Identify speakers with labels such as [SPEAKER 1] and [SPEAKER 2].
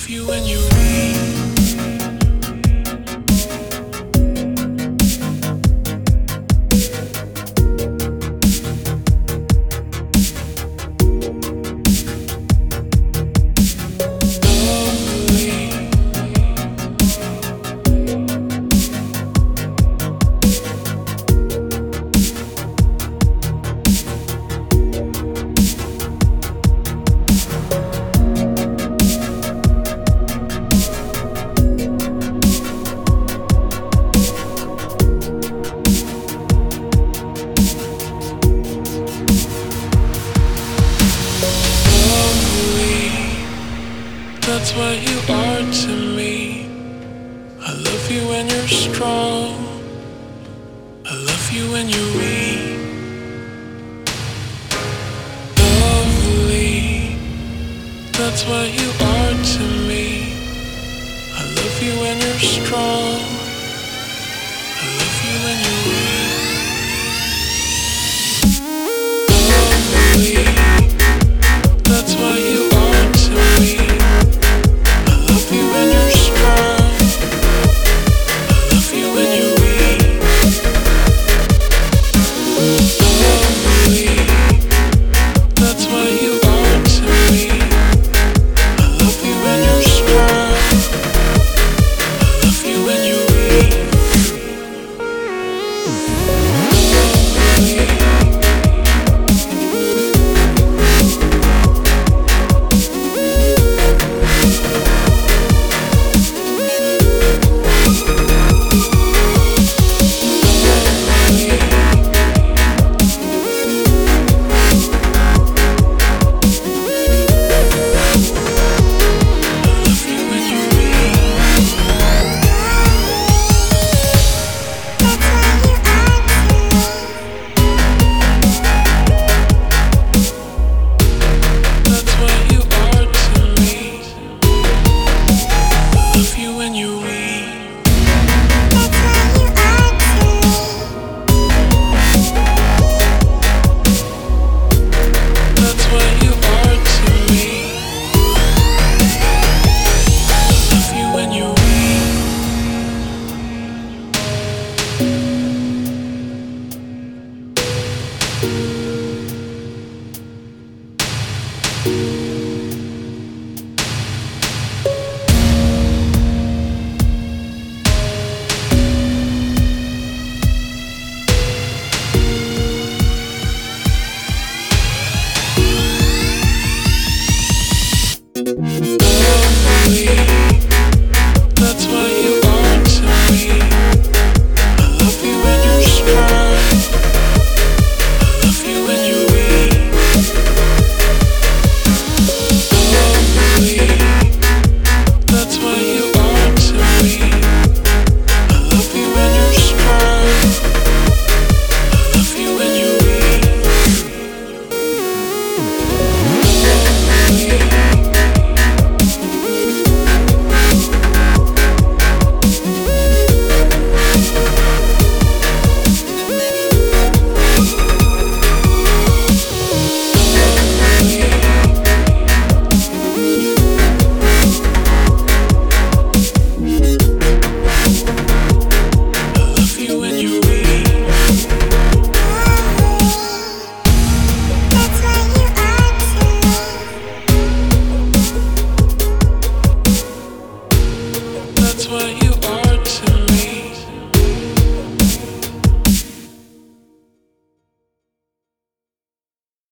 [SPEAKER 1] love you when you leave. That's what you are to me. I love you when you're strong. I love you when you're weak. Lovely. That's what you are to me. I love you when you're strong. I love you when you're weak. Lovely. That's what you are to me. I love you when you're strong. I love you when you're weak. Lovely. That's what you are to me. I love you when you're strong. I love you when you're weak. Lovely. That's what you are to me. I love you when you're weak.